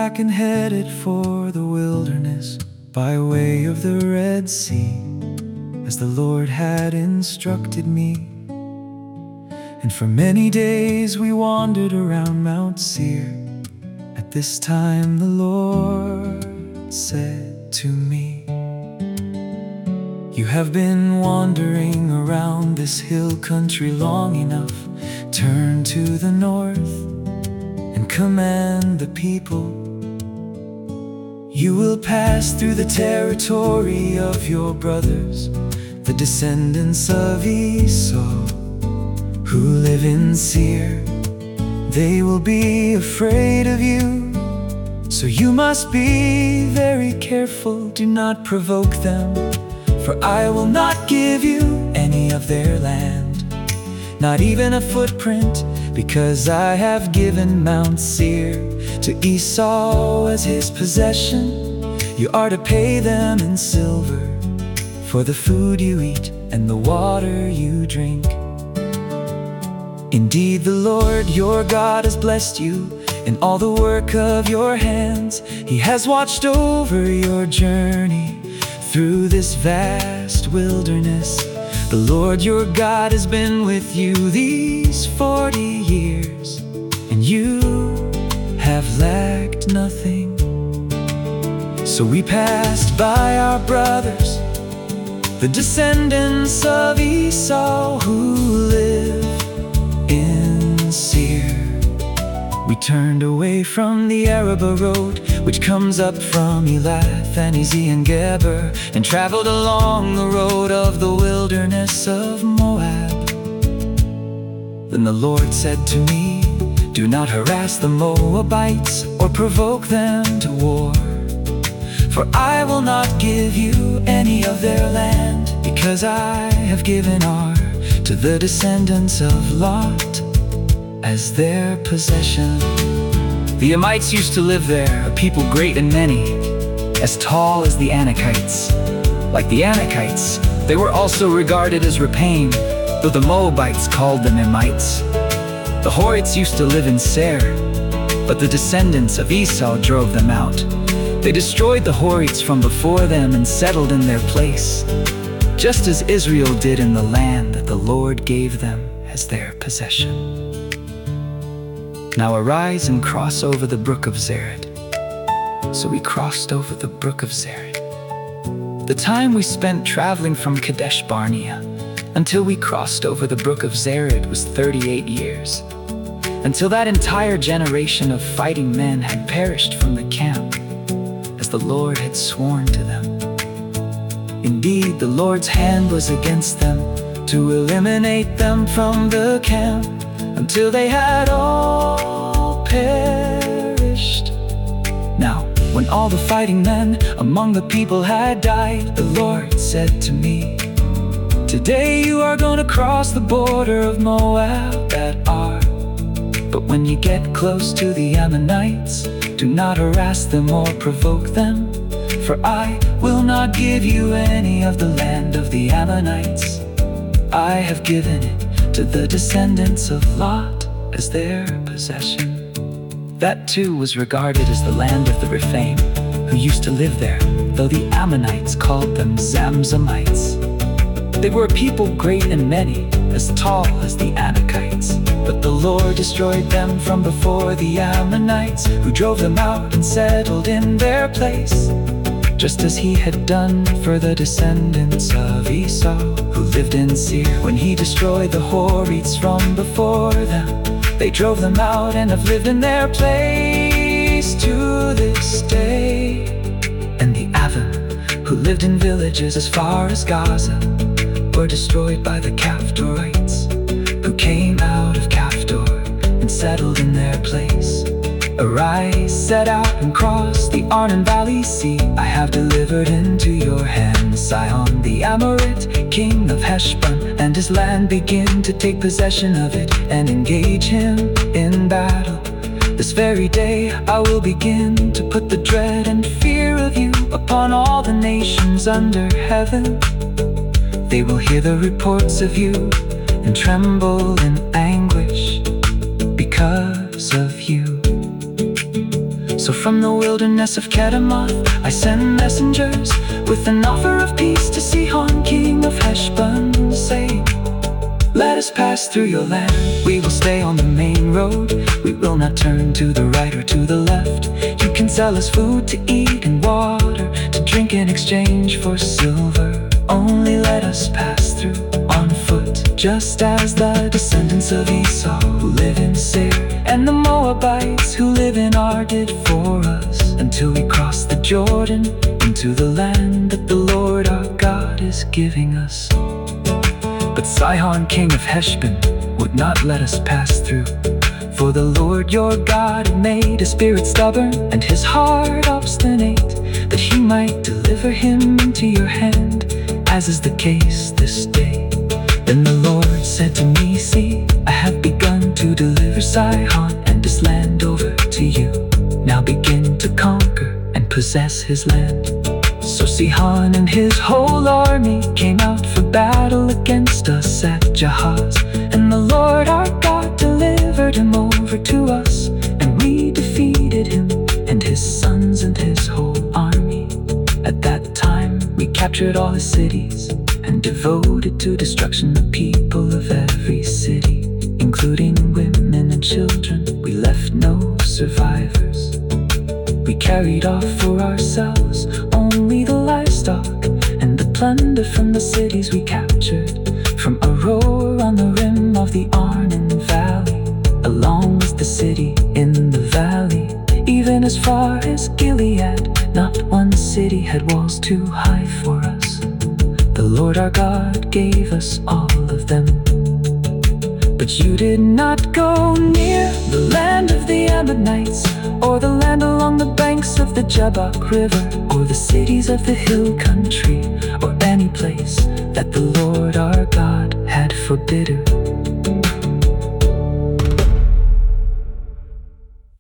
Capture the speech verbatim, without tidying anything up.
back and headed for the wilderness by way of the Red Sea, as the Lord had instructed me. And for many days we wandered around Mount Seir. At this time the Lord said to me, "You have been wandering around this hill country long enough. Turn to the north and command the people. You will pass through the territory of your brothers, the descendants of Esau, who live in Seir. They will be afraid of you, so you must be very careful. Do not provoke them, for I will not give you any of their land, not even a footprint, because I have given Mount Seir to Esau as his possession. You are to pay them in silver for the food you eat and the water you drink. Indeed, the Lord your God has blessed you in all the work of your hands. He has watched over your journey through this vast wilderness. The Lord your God has been with you these forty years, and you have lacked nothing." So we passed by our brothers, the descendants of Esau, who live in Seir. We turned away from the Arabah road, which comes up from Elath and Ezion-Geber, and traveled along the road of the wilderness of Moab. Then the Lord said to me, "Do not harass the Moabites or provoke them to war, for I will not give you any of their land, because I have given Ar to the descendants of Lot as their possession." The Amites used to live there, a people great and many, as tall as the Anakites. Like the Anakites, they were also regarded as Rephaim, though the Moabites called them Amites. The Horites used to live in Seir, but the descendants of Esau drove them out. They destroyed the Horites from before them and settled in their place, just as Israel did in the land that the Lord gave them as their possession. Now arise and cross over the brook of Zered. So we crossed over the brook of Zered. The time we spent traveling from Kadesh Barnea until we crossed over the brook of Zered was thirty-eight years, until that entire generation of fighting men had perished from the camp, as the Lord had sworn to them. Indeed, the Lord's hand was against them to eliminate them from the camp, until they had all perished. Now, when all the fighting men among the people had died, the Lord said to me, "Today you are going to cross the border of Moab at Ar. But when you get close to the Ammonites, do not harass them or provoke them, for I will not give you any of the land of the Ammonites. I have given it to the descendants of Lot as their possession." That too was regarded as the land of the Rephaim, who used to live there, though the Ammonites called them Zamzamites. They were a people great and many, as tall as the Anakites, but the Lord destroyed them from before the Ammonites, who drove them out and settled in their place, just as he had done for the descendants of Esau, who lived in Seir. When he destroyed the Horites from before them, they drove them out and have lived in their place to this day. And the Avim, who lived in villages as far as Gaza, were destroyed by the Caphtorites, who came out of Caphtor and settled in their place. Arise, set out and cross the Arnon Valley Sea. I have delivered into your hands Sihon the Amorite, king of Heshbon, and his land. Begin to take possession of it and engage him in battle. This very day I will begin to put the dread and fear of you upon all the nations under heaven. They will hear the reports of you and tremble in anguish because of you. So from the wilderness of Kedemoth I send messengers with an offer of peace to Sihon, king of Heshbon, saying, let us pass through your land. We will stay on the main road. We will not turn to the right or to the left. You can sell us food to eat and water to drink in exchange for silver. Only let us pass through on foot, just as the descendants of Esau who live in Seir and the Moabites who live in Ar did for us, until we cross the Jordan into the land that the Lord our God is giving us. But Sihon, king of Heshbon, would not let us pass through. For the Lord your God had made his spirit stubborn and his heart obstinate, that he might deliver him into your hand, as is the case this day. Then the Lord said to me, see, I have begun to deliver Sihon and this land over to you. Now begin to conquer and possess his land. So Sihon and his whole army came out for battle against us at Jahaz, and the Lord our God delivered him over to us, and we defeated him and his sons and his whole army. At that time we captured all his cities and devoted to destruction the people of every city, including women and children. We left no survivors. We carried off for ourselves only the livestock and the plunder from the cities we captured, from Aroer on the rim of the Arnon Valley, along with the city in the valley, even as far as Gilead. Not one city had walls too high for us. The Lord our God gave us all of them. But you did not go near the land of the Ammonites, or the land along the banks of the Jabbok River, or the cities of the hill country, or any place that the Lord our God had forbidden.